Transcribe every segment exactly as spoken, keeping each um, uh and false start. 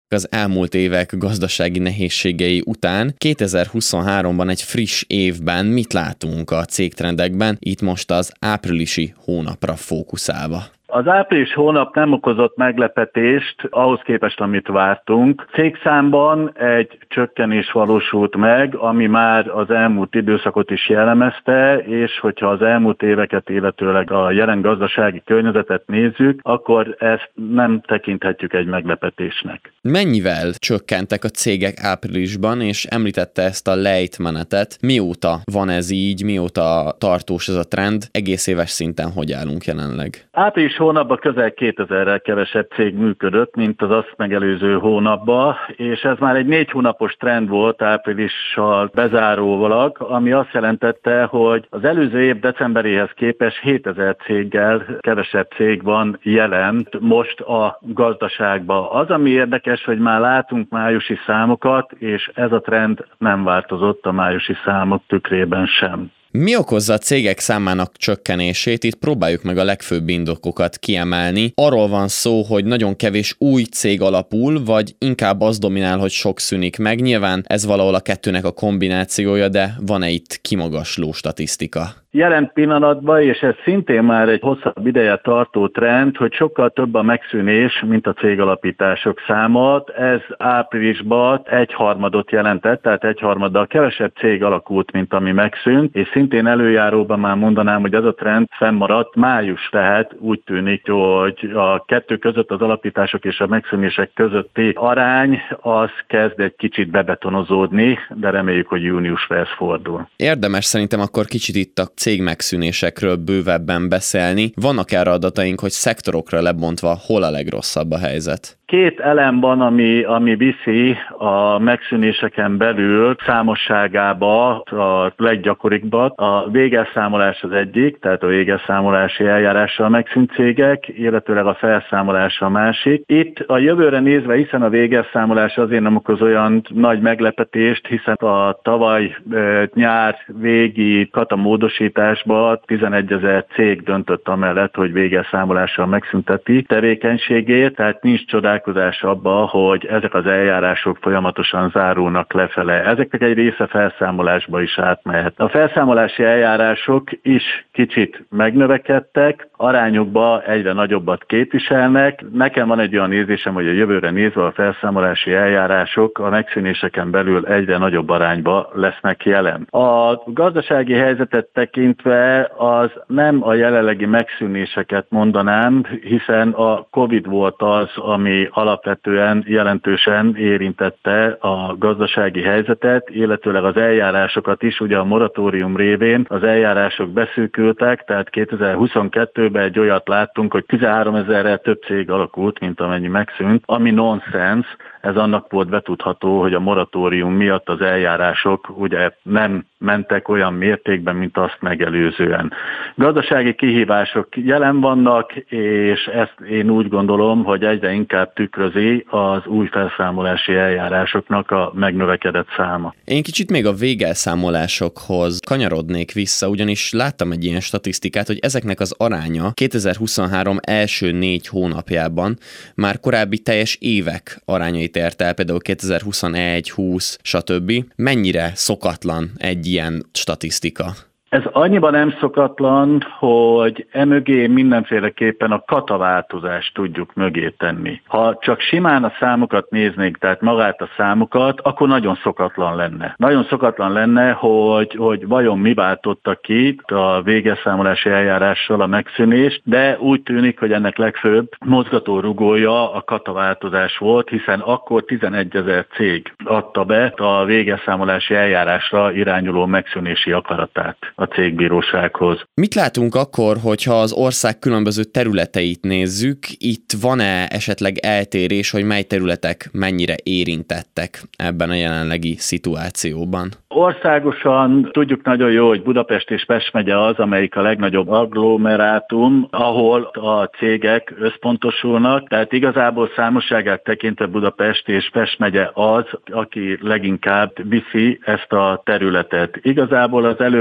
Az elmúlt évek gazdasági nehézségei után kétezer-huszonháromban egy friss évben mit látunk a cégtrendekben, itt most az áprilisi hónapra fókuszálva? Az április hónap nem okozott meglepetést ahhoz képest, amit vártunk. Cégszámban egy csökkenés valósult meg, ami már az elmúlt időszakot is jellemezte, és hogyha az elmúlt éveket, illetőleg a jelen gazdasági környezetet nézzük, akkor ezt nem tekinthetjük egy meglepetésnek. Mennyivel csökkentek a cégek áprilisban, és említette ezt a lejtmenetet. Mióta van ez így, mióta tartós ez a trend, egész éves szinten hogy állunk jelenleg? Április hónapban közel kétezerrel kevesebb cég működött, mint az azt megelőző hónapban, és ez már egy négy hónapos trend volt áprilissal bezárólag, ami azt jelentette, hogy az előző év decemberéhez képest hétezer céggel kevesebb cég van jelen most a gazdaságban. Az, ami érdekes, hogy már látunk májusi számokat, és ez a trend nem változott a májusi számok tükrében sem. Mi okozza a cégek számának csökkenését? Itt próbáljuk meg a legfőbb indokokat kiemelni. Arról van szó, hogy nagyon kevés új cég alapul, vagy inkább az dominál, hogy sok szűnik meg. Nyilván ez valahol a kettőnek a kombinációja, de van-e itt kimagasló statisztika? Jelen pillanatban, és ez szintén már egy hosszabb ideje tartó trend, hogy sokkal több a megszűnés, mint a cégalapítások száma. Ez áprilisban egyharmadot jelentett, tehát egyharmaddal kevesebb cég alakult, mint ami megszűnt, és szintén előjáróban már mondanám, hogy ez a trend fennmaradt május, tehát úgy tűnik, hogy a kettő között, az alapítások és a megszűnések közötti arány az kezd egy kicsit bebetonozódni, de reméljük, hogy júniusra ez fordul. Érdemes szerintem akkor kicsit itt a cégmegszűnésekről bővebben beszélni. Vannak erre adataink, hogy szektorokra lebontva hol a legrosszabb a helyzet? Két elem van, ami, ami viszi a megszűnéseken belül számosságába a leggyakoribbba. A végelszámolás az egyik, tehát a végelszámolási eljárással megszűnt cégek, illetőleg a felszámolás a másik. Itt a jövőre nézve, hiszen a végelszámolás azért nem okoz olyan nagy meglepetést, hiszen a tavaly e, nyár végi katamódosításban tizenegyezer cég döntött amellett, hogy végelszámolással megszünteti tevékenységét, tehát nincs csodálkozás abba, hogy ezek az eljárások folyamatosan zárulnak lefele. Ezeknek egy része felszámolásba is átmehet. A felszámolási eljárások is kicsit megnövekedtek, arányokban egyre nagyobbat képviselnek. Nekem van egy olyan érzésem, hogy a jövőre nézve a felszámolási eljárások a megszűnéseken belül egyre nagyobb arányba lesznek jelen. A gazdasági helyzetet tekintve az nem a jelenlegi megszűnéseket mondanám, hiszen a Covid volt az, ami alapvetően jelentősen érintette a gazdasági helyzetet, illetőleg az eljárásokat is, ugye a moratórium révén az eljárások beszűkültek, tehát kétezer-huszonkettőben egy olyat láttunk, hogy tizenháromezerrel több cég alakult, mint amennyi megszűnt, ami nonsens. Ez annak volt betudható, hogy a moratórium miatt az eljárások ugye nem mentek olyan mértékben, mint azt megelőzően. Gazdasági kihívások jelen vannak, és ezt én úgy gondolom, hogy egyre inkább tükrözi az új felszámolási eljárásoknak a megnövekedett száma. Én kicsit még a végelszámolásokhoz kanyarodnék vissza, ugyanis láttam egy ilyen statisztikát, hogy ezeknek az aránya kétezer-huszonhárom első négy hónapjában már korábbi teljes évek arányait ért el, például kétezer-huszonegy, húsz, stb. Mennyire szokatlan egy ilyen statisztika? Ez annyiban nem szokatlan, hogy emögé mindenféleképpen a kataváltozást tudjuk mögé tenni. Ha csak simán a számokat néznénk, tehát magát a számokat, akkor nagyon szokatlan lenne. Nagyon szokatlan lenne, hogy, hogy vajon mi váltotta ki a végelszámolási eljárással a megszűnést, de úgy tűnik, hogy ennek legfőbb mozgatórugója a kataváltozás volt, hiszen akkor tizenegyezer cég adta be a végelszámolási eljárásra irányuló megszűnési akaratát a cégbírósághoz. Mit látunk akkor, hogyha az ország különböző területeit nézzük? Itt van-e esetleg eltérés, hogy mely területek mennyire érintettek ebben a jelenlegi szituációban? Országosan tudjuk nagyon jó, hogy Budapest és Pest megye az, amelyik a legnagyobb agglomerátum, ahol a cégek összpontosulnak, tehát igazából számosságát tekintve Budapest és Pest megye az, aki leginkább viszi ezt a területet. Igazából az előbb nem válaszolt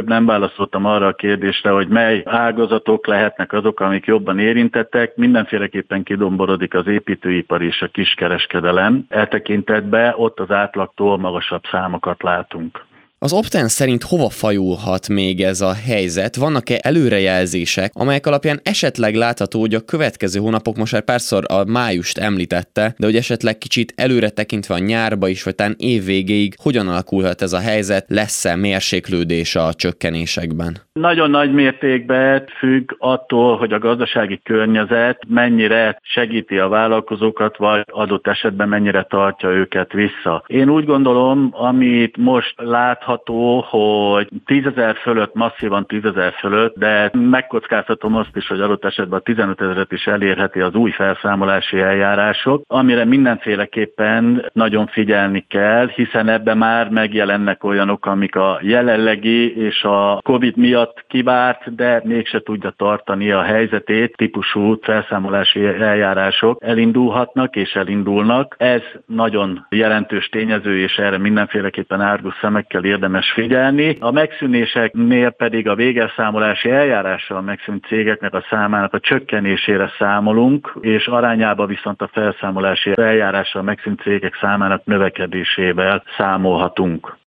válaszoltam arra a kérdésre, hogy mely ágazatok lehetnek azok, amik jobban érintettek. Mindenféleképpen kidomborodik az építőipar és a kiskereskedelem. E tekintetben ott az átlagtól magasabb számokat látunk. Az Opten szerint hova fajulhat még ez a helyzet? Vannak-e előrejelzések, amelyek alapján esetleg látható, hogy a következő hónapok, most már párszor a májust említette, de hogy esetleg kicsit előre tekintve a nyárba is, vagy talán év végéig hogyan alakulhat ez a helyzet? Lesz-e mérséklődés a csökkenésekben? Nagyon nagy mértékben függ attól, hogy a gazdasági környezet mennyire segíti a vállalkozókat, vagy adott esetben mennyire tartja őket vissza. Én úgy gondolom, amit most látható, hogy tízezer fölött, masszívan tízezer fölött, de megkockáztatom azt is, hogy adott esetben a tizenöt ezret is elérheti az új felszámolási eljárások, amire mindenféleképpen nagyon figyelni kell, hiszen ebben már megjelennek olyanok, amik a jelenlegi és a Covid miatt kivárt, de mégse tudja tartani a helyzetét, típusú felszámolási eljárások elindulhatnak és elindulnak. Ez nagyon jelentős tényező, és erre mindenféleképpen árgus szemekkel érdemes figyelni. A megszűnéseknél pedig a végelszámolási eljárással megszűnt cégeknek a számának a csökkenésére számolunk, és arányában viszont a felszámolási eljárással megszűnt cégek számának növekedésével számolhatunk.